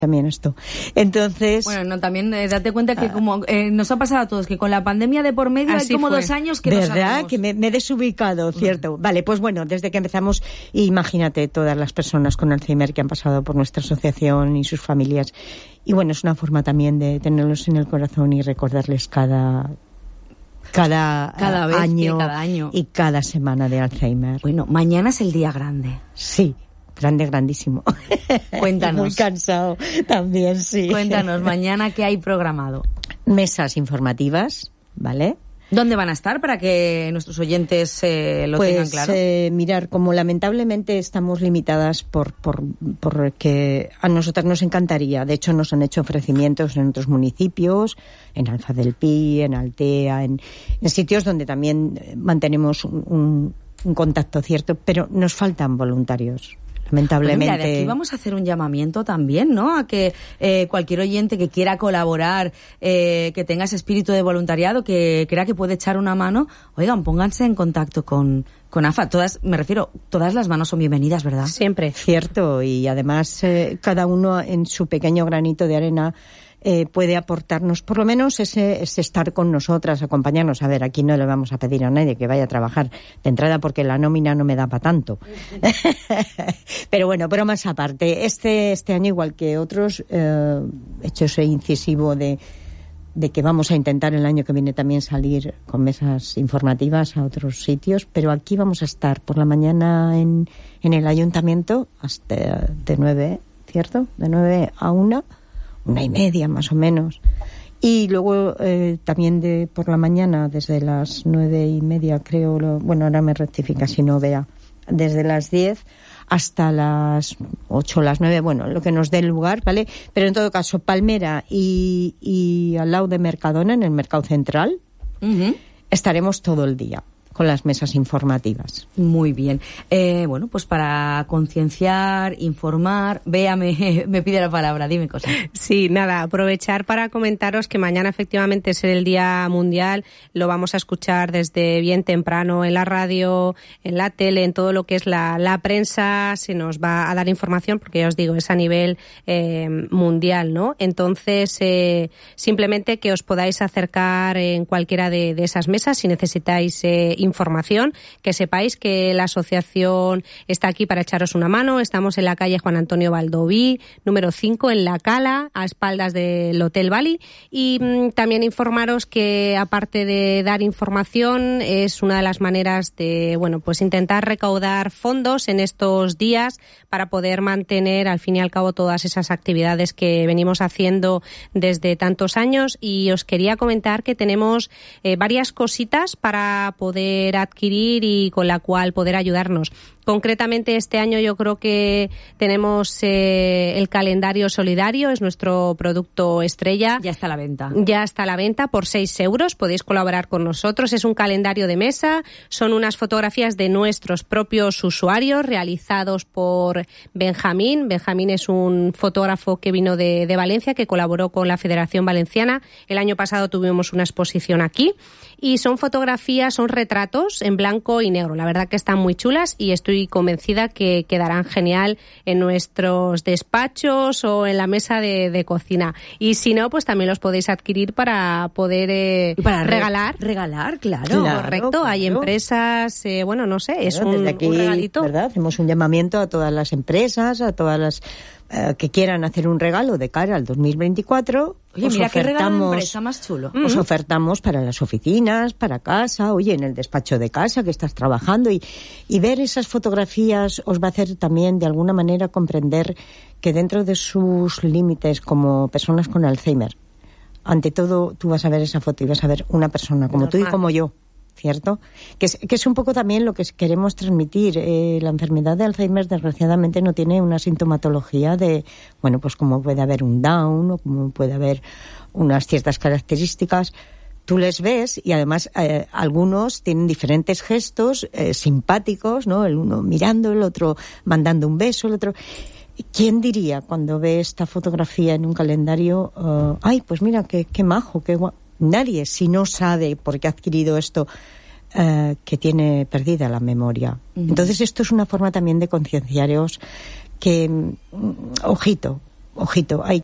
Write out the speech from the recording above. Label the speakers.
Speaker 1: también esto. Entonces...
Speaker 2: Bueno, también date cuenta que como nos ha pasado a todos, que con la pandemia de por medio hay como 2 años que no sabemos.
Speaker 1: ¿Verdad? Que me he desubicado, cierto. Vale, pues bueno, desde que empezamos, imagínate todas las personas con Alzheimer que han pasado por nuestra asociación y sus familias. Y bueno, es una forma también de tenerlos en el corazón y recordarles cada año y cada semana de Alzheimer.
Speaker 2: Bueno, mañana es el día grande.
Speaker 1: Sí. Grandísimo.
Speaker 2: Cuéntanos.
Speaker 1: Muy cansado también, sí.
Speaker 2: Cuéntanos, mañana qué hay programado.
Speaker 1: Mesas informativas, ¿vale?
Speaker 2: ¿Dónde van a estar para que nuestros oyentes lo tengan claro?
Speaker 1: Mirar, como lamentablemente estamos limitadas por que a nosotras nos encantaría. De hecho, nos han hecho ofrecimientos en otros municipios, en Alfa del Pi, en Altea, en sitios donde también mantenemos un contacto cierto, pero nos faltan voluntarios. Lamentablemente.
Speaker 2: Bueno, mira, de aquí vamos a hacer un llamamiento también, ¿no? A que cualquier oyente que quiera colaborar, que tenga ese espíritu de voluntariado, que crea que puede echar una mano, oigan, pónganse en contacto con AFA. Todas las manos son bienvenidas, ¿verdad?
Speaker 1: Siempre. Cierto, y además cada uno en su pequeño granito de arena puede aportarnos por lo menos ese estar con nosotras, acompañarnos. A ver, aquí no le vamos a pedir a nadie que vaya a trabajar de entrada porque la nómina no me da para tanto. Pero bueno, bromas aparte, este año igual que otros, he hecho ese incisivo de que vamos a intentar el año que viene también salir con mesas informativas a otros sitios, pero aquí vamos a estar por la mañana en el ayuntamiento hasta de 9, ¿cierto? De 9 a 1:30 más o menos, y luego también por la mañana desde las 9:30 creo, ahora me rectifica si no, Bea, desde las 10 hasta las 8, las 9, bueno, lo que nos dé el lugar, ¿vale? Pero en todo caso, Palmera y al lado de Mercadona, en el Mercado Central, estaremos todo el día con las mesas informativas.
Speaker 2: Muy bien. Bueno, pues para concienciar, informar, Bea me pide la palabra, dime cosas.
Speaker 3: Sí, nada, aprovechar para comentaros que mañana efectivamente es el Día Mundial, lo vamos a escuchar desde bien temprano en la radio, en la tele, en todo lo que es la prensa, se nos va a dar información, porque ya os digo, es a nivel mundial, ¿no? Entonces, simplemente que os podáis acercar en cualquiera de esas mesas si necesitáis información, que sepáis que la asociación está aquí para echaros una mano. Estamos en la calle Juan Antonio Baldoví, número 5, en La Cala, a espaldas del Hotel Bali, y también informaros que aparte de dar información es una de las maneras de, pues intentar recaudar fondos en estos días para poder mantener al fin y al cabo todas esas actividades que venimos haciendo desde tantos años. Y os quería comentar que tenemos varias cositas para poder adquirir y con la cual poder ayudarnos. Concretamente este año yo creo que tenemos el calendario solidario, es nuestro producto estrella.
Speaker 2: Ya está a la venta.
Speaker 3: Ya está a la venta por 6 euros, podéis colaborar con nosotros. Es un calendario de mesa, son unas fotografías de nuestros propios usuarios realizados por Benjamín. Benjamín es un fotógrafo que vino de Valencia, que colaboró con la Federación Valenciana. El año pasado tuvimos una exposición aquí y son fotografías, son retratos en blanco y negro. La verdad que están muy chulas y estoy convencida que quedarán genial en nuestros despachos o en la mesa de cocina. Y si no, pues también los podéis adquirir para poder regalar.
Speaker 2: Regalar, claro.
Speaker 3: Correcto, claro. Hay empresas, no sé, es un regalito.
Speaker 1: ¿Verdad? Hacemos un llamamiento a todas las empresas, a todas las que quieran hacer un regalo de cara al 2024.
Speaker 2: Oye, mira qué regalo de empresa más chulo.
Speaker 1: Os ofertamos para las oficinas, para casa, en el despacho de casa que estás trabajando, y ver esas fotografías os va a hacer también de alguna manera comprender que dentro de sus límites como personas con Alzheimer, ante todo tú vas a ver esa foto y vas a ver una persona como tú y como yo, ¿cierto? Que es un poco también lo que queremos transmitir. La enfermedad de Alzheimer desgraciadamente no tiene una sintomatología de, pues como puede haber un Down o como puede haber unas ciertas características. Tú les ves y además algunos tienen diferentes gestos simpáticos, ¿no? El uno mirando, el otro mandando un beso, el otro... ¿Quién diría cuando ve esta fotografía en un calendario, pues mira, qué majo, qué guapo? Nadie, si no sabe por qué ha adquirido esto, que tiene perdida la memoria. Entonces esto es una forma también de concienciaros que, ojito, ojito, hay